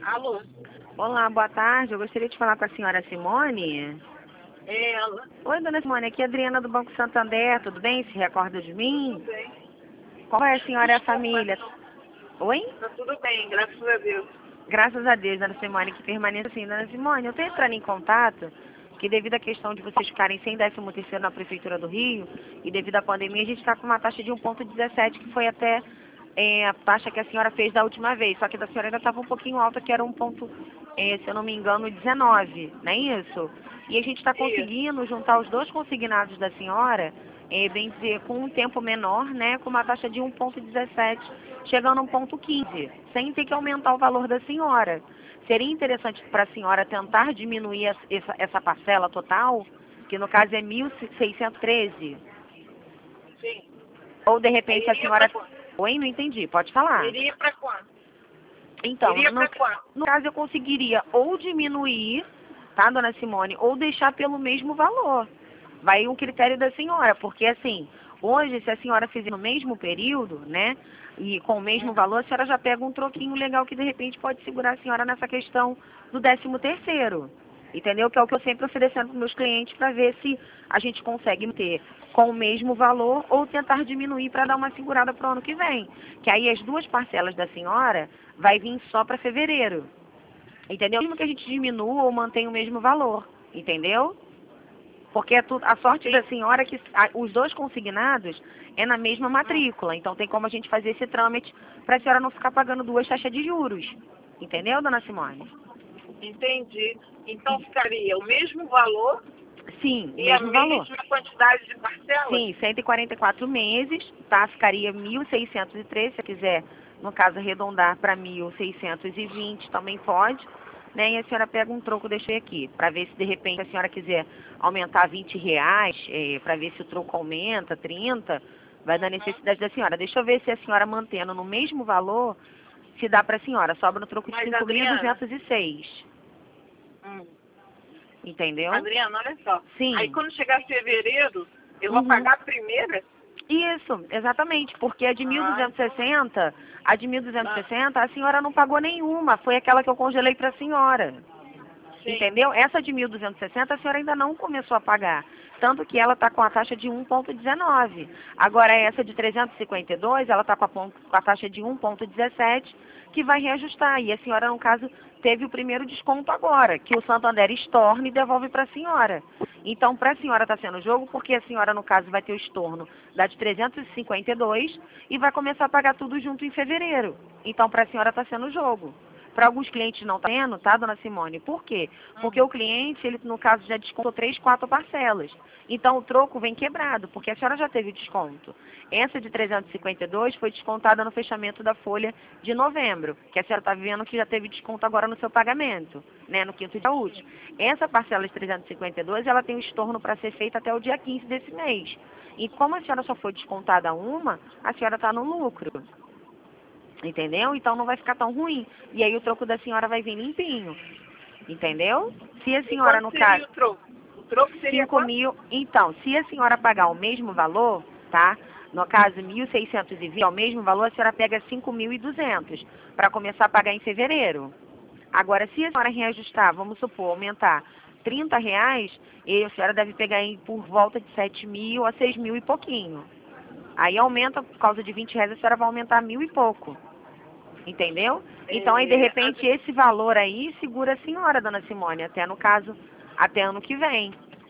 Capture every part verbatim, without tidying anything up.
Alô? Olá, boa tarde. Eu gostaria de falar com a senhora Simone. É ela. Oi, dona Simone. Aqui é a Adriana do Banco Santander. Tudo bem? Se recorda de Tudo mim? bem. Como é a senhora e a Desculpa, família? não. Oi? Tá tudo bem, graças a Deus. Graças a Deus, dona Simone, que permaneça assim. Dona Simone, eu estou entrando em contato que devido à questão de vocês ficarem sem décimo terceiro na Prefeitura do Rio e devido à pandemia, a gente está com uma taxa de um vírgula dezessete, que foi até é, a taxa que a senhora fez da última vez, só que da senhora ainda estava um pouquinho alta, que era um ponto, é, se eu não me engano, dezenove, não é isso? E a gente está Isso. conseguindo juntar os dois consignados da senhora, é, bem dizer, com um tempo menor, né, com uma taxa de um vírgula dezessete, chegando a um vírgula quinze, sem ter que aumentar o valor da senhora. Seria interessante para a senhora tentar diminuir essa, essa parcela total, que no caso é mil seiscentos e treze? Sim. Ou de Aí repente a iria pra senhora... quanto? Oi, não entendi, pode falar. Iria pra quanto? Então, Iria no, pra quanto? no caso eu conseguiria ou diminuir, tá, dona Simone, ou deixar pelo mesmo valor. Vai um critério da senhora, porque assim, hoje se a senhora fizer no mesmo período, né, e com o mesmo valor, a senhora já pega um troquinho legal que de repente pode segurar a senhora nessa questão do décimo terceiro. Entendeu? Que é o que eu sempre oferecendo para meus clientes para ver se a gente consegue ter com o mesmo valor ou tentar diminuir para dar uma segurada para o ano que vem. Que aí as duas parcelas da senhora vai vir só para fevereiro. Entendeu? Mesmo que a gente diminua ou mantenha o mesmo valor. Entendeu? Porque é tu- a sorte da Sim. senhora é que a- os dois consignados é na mesma matrícula. Então tem como a gente fazer esse trâmite para a senhora não ficar pagando duas taxas de juros. Entendeu, dona Simone? Entendi. Então ficaria o mesmo valor Sim, o e a mesmo valor. mesma quantidade de parcelas? Sim, cento e quarenta e quatro meses, tá? Ficaria mil seiscentos e treze, se quiser, no caso, arredondar para mil seiscentos e vinte, também pode. Né? E a senhora pega um troco, deixei aqui, para ver se de repente a senhora quiser aumentar vinte reais, é, para ver se o troco aumenta, trinta, vai da necessidade da senhora. Deixa eu ver se a senhora mantendo no mesmo valor, se dá para a senhora. Sobra no troco de Mas, cinco mil Adriana, duzentos e seis, hum, entendeu? Adriana, olha só. Aí Sim. quando chegar fevereiro, eu vou Uhum. pagar a primeira? Isso, exatamente, porque a de Ah, então. mil duzentos e sessenta, a de Ah, mil duzentos e sessenta, a senhora não pagou nenhuma, foi aquela que eu congelei para a senhora. sim. Entendeu? Essa de mil duzentos e sessenta a senhora ainda não começou a pagar. Tanto que ela está com a taxa de um vírgula dezenove. Agora essa de trezentos e cinquenta e dois, ela está com, a pon- com a taxa de um vírgula dezessete, que vai reajustar. E a senhora, no caso, teve o primeiro desconto agora, que o Santander estorna e devolve para a senhora. Então, para a senhora está sendo jogo, porque a senhora, no caso, vai ter o estorno da de trezentos e cinquenta e dois e vai começar a pagar tudo junto em fevereiro. Então, para a senhora está sendo jogo. Para alguns clientes não está tendo, tá, dona Simone? Por quê? Porque Hum. o cliente, ele no caso já descontou três, quatro parcelas. Então o troco vem quebrado, porque a senhora já teve o desconto. Essa de trezentos e cinquenta e dois foi descontada no fechamento da folha de novembro, que a senhora está vendo que já teve desconto agora no seu pagamento, né, no quinto dia útil. Essa parcela de trezentos e cinquenta e dois, ela tem o estorno para ser feita até o dia quinze desse mês. E como a senhora só foi descontada uma, a senhora está no lucro. Entendeu? Então não vai ficar tão ruim. E aí o troco da senhora vai vir limpinho. Entendeu? Se a E senhora, quanto no seria caso, o troco? O troco seria cinco quanto? mil. Então, se a senhora pagar o mesmo valor, tá? No caso, mil seiscentos e vinte, ao mesmo valor, a senhora pega cinco mil e duzentos para começar a pagar em fevereiro. Agora, se a senhora reajustar, vamos supor, aumentar trinta reais, e a senhora deve pegar em, por volta de sete mil a seis mil e pouquinho. Aí aumenta, por causa de vinte reais, a senhora vai aumentar mil e pouco. Entendeu? Então aí de É, repente esse valor aí segura a senhora, dona Simone, até no caso, até ano que vem.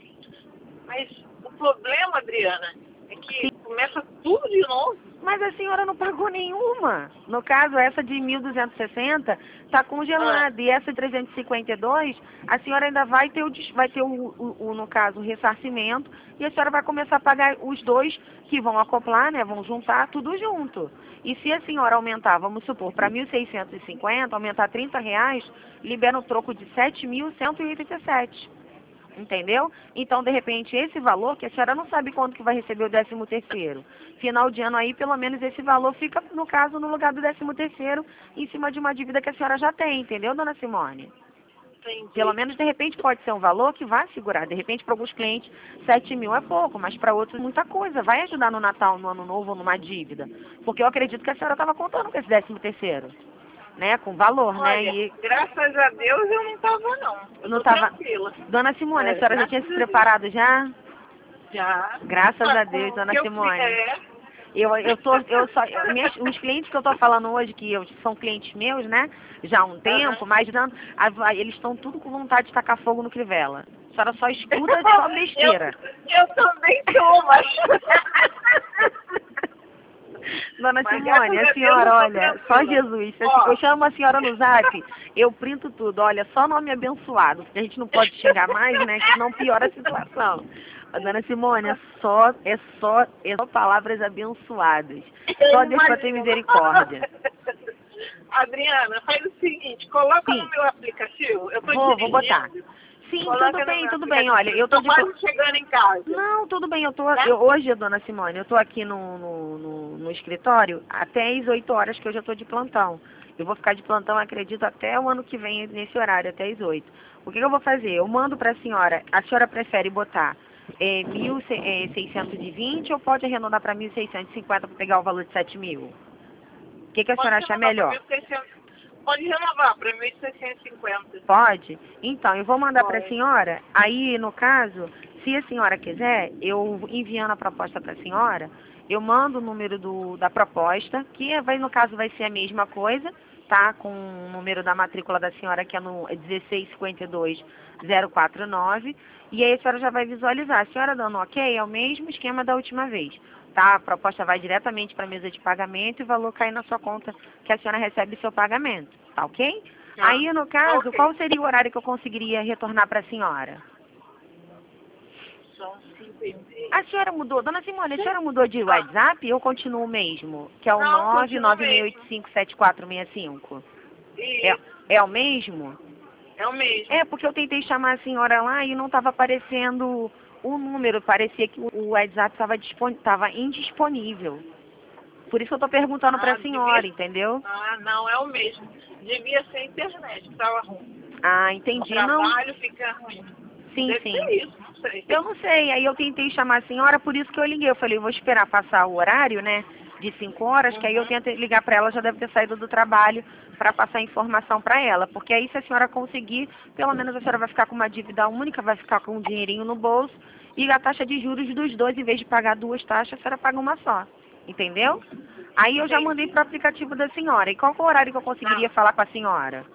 mas o problema, Adriana, é Sim, que começa tudo de novo. mas a senhora não pagou nenhuma. No caso, essa de mil duzentos e sessenta está Ah, congelada. E essa de trezentos e cinquenta e dois, a senhora ainda vai ter, o, des- vai ter o, o- o, no caso, o ressarcimento. E a senhora vai começar a pagar os dois que vão acoplar, né? Vão juntar tudo junto. E se a senhora aumentar, vamos supor, para mil seiscentos e cinquenta, aumentar trinta reais, libera um troco de sete mil cento e oitenta e sete. Entendeu? Então, de repente, esse valor, que a senhora não sabe quando que vai receber o décimo terceiro. Final de ano aí, pelo menos esse valor fica, no caso, no lugar do décimo terceiro, em cima de uma dívida que a senhora já tem, entendeu, dona Simone? Pelo entendi. menos, de repente, pode ser um valor que vai segurar. De repente, para alguns clientes, sete mil é pouco, mas para outros, muita coisa. Vai ajudar no Natal, no Ano Novo, ou numa dívida. Porque eu acredito que a senhora estava contando com esse décimo terceiro. né? Com valor, Olha, né? E graças a Deus eu não tava não. Eu não tô tava... tranquila. Dona Simone, É, a senhora já tinha graças se a Deus. preparado já? Já. Graças Mas a Deus, com o Dona que eu Simone. fizer, Eu, eu tô, eu só, eu- minhas, os clientes que eu tô falando hoje, que eu, são clientes meus, né? Já há um tempo, aham. mas dando, a- a- eles estão tudo com vontade de tacar fogo no Crivella. A senhora só escuta só besteira. eu, eu também tô, mas... Dona Mas Simone, graças a a Deus senhora, eu tô olha, só tranquila. Jesus. Se Ó. Eu chamo a senhora no zap, eu printo tudo. Olha, só nome abençoado, porque a gente não pode xingar mais, né? Que senão piora a situação. A Dona Simone, é só, é só, é só palavras abençoadas. Só Eu Deus para ter imagino. misericórdia. Adriana, faz o seguinte, coloca Sim. no meu aplicativo, eu tô Vou, vou dirigindo. botar. Sim, Coloca tudo no bem, meu tudo bem. Olha, aplicativo. eu tô Tô de... quase chegando em casa. Não, tudo bem, eu tô... Tá? Eu, hoje, Dona Simone, eu tô aqui no, no, no, no escritório até as oito horas que eu já tô de plantão. Eu vou ficar de plantão, acredito, até o ano que vem, nesse horário, até as oito. O que, que eu vou fazer? Eu mando pra senhora, a senhora prefere botar é, mil seiscentos e vinte ou pode arredondar para mil seiscentos e cinquenta para pegar o valor de sete mil? O que, que a senhora Pode acha renovar para melhor? mil e seiscentos. Pode renovar para mil seiscentos e cinquenta. Pode? Então, eu vou mandar para a Pode. senhora. Aí, no caso, se a senhora quiser, eu enviando a proposta para a senhora, eu mando o número do, da proposta, que vai, no caso vai ser a mesma coisa, tá? Com o número da matrícula da senhora, que é no dezesseis cinquenta e dois zero quatro nove. E aí a senhora já vai visualizar. A senhora dando ok, é o mesmo esquema da última vez. Tá? A proposta vai diretamente para a mesa de pagamento e o valor cai na sua conta que a senhora recebe seu pagamento. Tá ok? Tá. Aí, no caso, Ok. qual seria o horário que eu conseguiria retornar para a senhora? São cinco e meia. A senhora mudou, Dona Simone, a senhora mudou de WhatsApp ou continua o mesmo? Que é o Não, nove continua nove seis oito cinco sete quatro seis cinco. É, Isso. é o mesmo? É o mesmo. É, porque eu tentei chamar a senhora lá e não estava aparecendo o número. Parecia que o WhatsApp estava indisponível. Por isso que eu estou perguntando para Ah, a senhora, devia... entendeu? Ah, não, é o mesmo. Devia ser a internet, que tava ruim. Ah, O entendi. Não, trabalho fica ruim. sim, Deve sim. ser isso, não sei. Eu não sei, aí eu tentei chamar a senhora, por isso que eu liguei. Eu falei, vou esperar passar o horário, né, de cinco horas, que aí eu Uhum. tento ligar para ela, já deve ter saído do trabalho, para passar a informação para ela. Porque aí se a senhora conseguir, pelo menos a senhora vai ficar com uma dívida única, vai ficar com um dinheirinho no bolso, e a taxa de juros dos dois, em vez de pagar duas taxas, a senhora paga uma só. Entendeu? Aí eu já mandei Entendi. pro aplicativo da senhora. E qual que é o horário que eu conseguiria Não, falar com a senhora?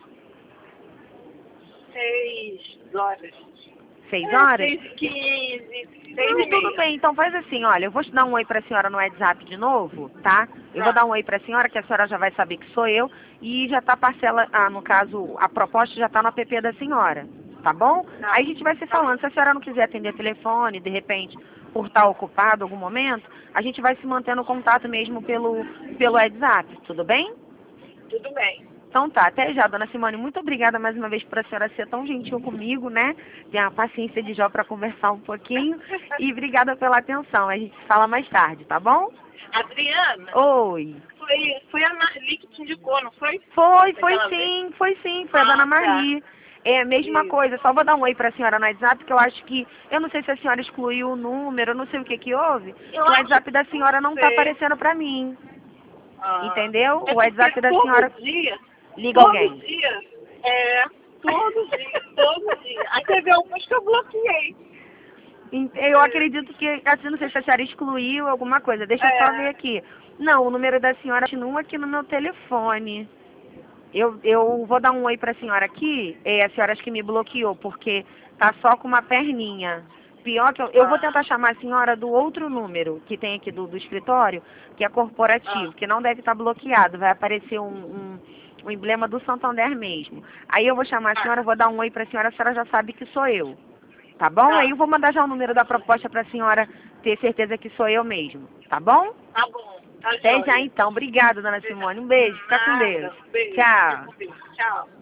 seis horas. Seis É, horas? seis e quinze, seis Não, e tudo meia. bem. Então faz assim, olha, eu vou te dar um oi pra senhora no WhatsApp de novo, tá? Eu vou Tá. dar um oi pra senhora, que a senhora já vai saber que sou eu, e já tá parcela, ah, no caso, a proposta já tá no app da senhora, tá bom? Tá. Aí a gente vai se Tá bom. falando. Se a senhora não quiser atender telefone, de repente, por estar ocupado em algum momento, a gente vai se mantendo contato mesmo pelo, pelo WhatsApp, tudo bem? Tudo bem. Então tá, até já, dona Simone. Muito obrigada mais uma vez por a senhora ser tão gentil comigo, né? Ter a paciência de Jó para conversar um pouquinho. E obrigada pela atenção. A gente se fala mais tarde, tá bom? Adriana, Oi. foi, foi a Marli que te indicou, não foi? Foi, foi Aquela sim, foi sim. Foi a Ah, dona tá. Marli. É a mesma Isso. coisa, só vou dar um oi pra senhora no WhatsApp, porque eu acho que, eu não sei se a senhora excluiu o número, eu não sei o que que houve. Eu O acho WhatsApp da que senhora não tá sei. aparecendo pra mim, Ah, entendeu? é O WhatsApp porque da todo senhora dia, liga todo alguém. dia, é, todo dia, todo dia. Aí teve alguns que eu bloqueei. Eu acredito que, assim, não sei se a senhora excluiu alguma coisa. Deixa eu só ver É, aqui. Não, o número da senhora continua aqui no meu telefone. Eu, eu vou dar um oi pra senhora aqui. É, a senhora acho que me bloqueou, porque tá só com uma perninha. Pior que eu, eu vou tentar chamar a senhora do outro número que tem aqui do, do escritório, que é corporativo, ah, que não deve estar bloqueado. Vai aparecer um, um, um emblema do Santander mesmo. Aí eu vou chamar a senhora, vou dar um oi pra senhora, a senhora já sabe que sou eu. Tá bom? Aí tá, eu vou mandar já o número da proposta para a senhora ter certeza que sou eu mesmo. Tá bom? tá bom, tá Até já jóia. então. Obrigada, dona Simone. Um beijo. Fica com Deus. Nada, beijo, fica Tchau. com Deus. Tchau.